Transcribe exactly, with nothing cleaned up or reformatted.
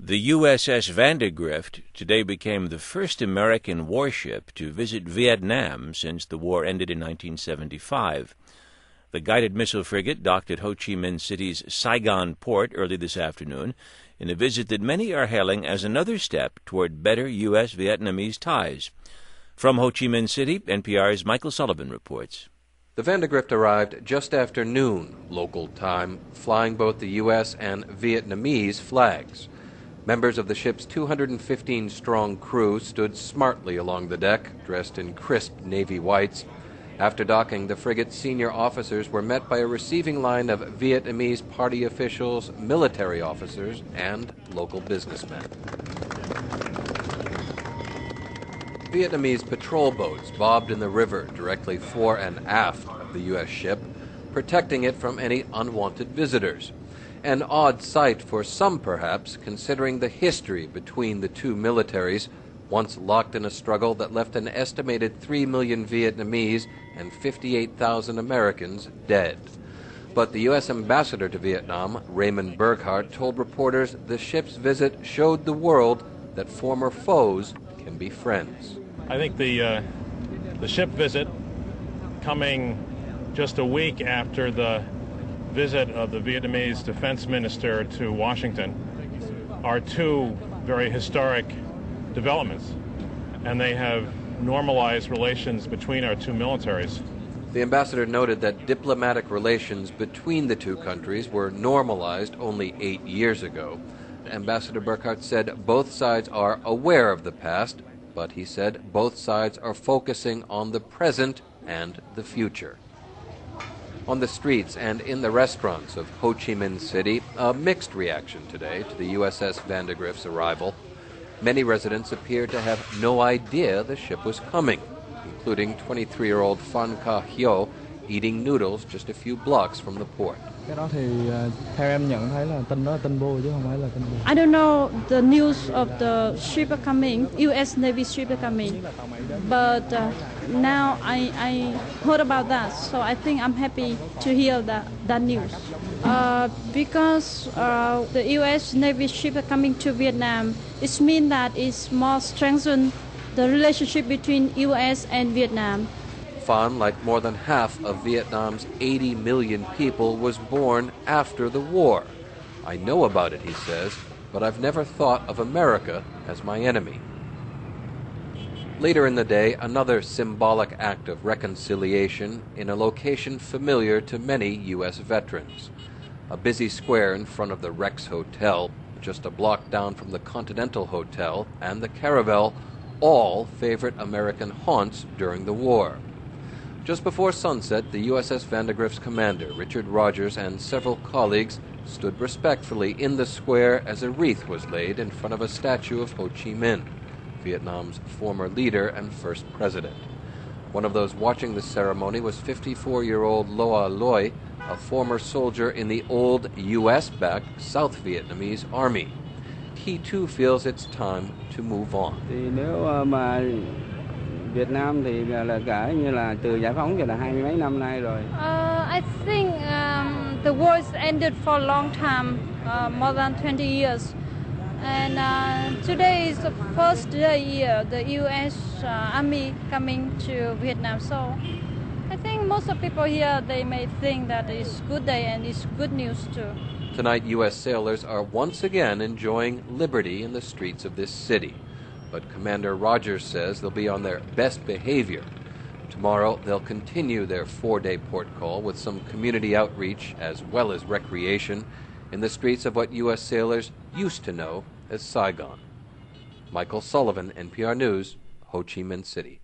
The U S S Vandegrift today became the first American warship to visit Vietnam since the war ended in nineteen seventy-five. The guided missile frigate docked at Ho Chi Minh City's Saigon port early this afternoon in a visit that many are hailing as another step toward better U S Vietnamese ties. From Ho Chi Minh City, N P R's Michael Sullivan reports. The Vandegrift arrived just after noon, local time, flying both the U S and Vietnamese flags. Members of the ship's two hundred fifteen strong crew stood smartly along the deck, dressed in crisp navy whites. After docking, the frigate's senior officers were met by a receiving line of Vietnamese party officials, military officers, and local businessmen. Vietnamese patrol boats bobbed in the river directly fore and aft of the U S ship, protecting it from any unwanted visitors. An odd sight for some, perhaps, considering the history between the two militaries, once locked in a struggle that left an estimated three million Vietnamese and fifty-eight thousand Americans dead. But the U S ambassador to Vietnam, Raymond Burkhart, told reporters the ship's visit showed the world that former foes can be friends. I think the, uh, the ship visit, coming just a week after the visit of the Vietnamese defense minister to Washington, are two very historic developments, and they have normalized relations between our two militaries. The ambassador noted that diplomatic relations between the two countries were normalized only eight years ago. Ambassador Burkhart said both sides are aware of the past, but he said both sides are focusing on the present and the future. On the streets and in the restaurants of Ho Chi Minh City, a mixed reaction today to the U S S Vandegrift's arrival. Many residents appear to have no idea the ship was coming, including twenty-three-year-old Phan Ka Hyo eating noodles just a few blocks from the port. I don't know the news of the ship coming, U S Navy ship coming, but uh, now I, I heard about that, so I think I'm happy to hear that, that news. Uh, because uh, the U S Navy ship coming to Vietnam, it means that it's more strengthened the relationship between U S and Vietnam. Phan, like more than half of Vietnam's eighty million people, was born after the war. I know about it, he says, but I've never thought of America as my enemy. Later in the day, another symbolic act of reconciliation in a location familiar to many U S veterans. A busy square in front of the Rex Hotel, just a block down from the Continental Hotel and the Caravel, all favorite American haunts during the war. Just before sunset, the U S S Vandegrift's commander, Richard Rogers, and several colleagues stood respectfully in the square as a wreath was laid in front of a statue of Ho Chi Minh, Vietnam's former leader and first president. One of those watching the ceremony was fifty-four-year-old Loa Loy, a former soldier in the old U S-backed South Vietnamese Army. He too feels it's time to move on. Việt Nam thì là cả như là từ giải phóng cho là hai mươi mấy năm nay rồi. Uh, I think um, the war has ended for a long time, uh, more than twenty years. And uh, today is the first day uh, the U S uh, Army coming to Vietnam. So I think most of the people here, they may think that it's a good day and it's good news too. Tonight, U S sailors are once again enjoying liberty in the streets of this city. But Commander Rogers says they'll be on their best behavior. Tomorrow, they'll continue their four-day port call with some community outreach as well as recreation in the streets of what U S sailors used to know as Saigon. Michael Sullivan, N P R News, Ho Chi Minh City.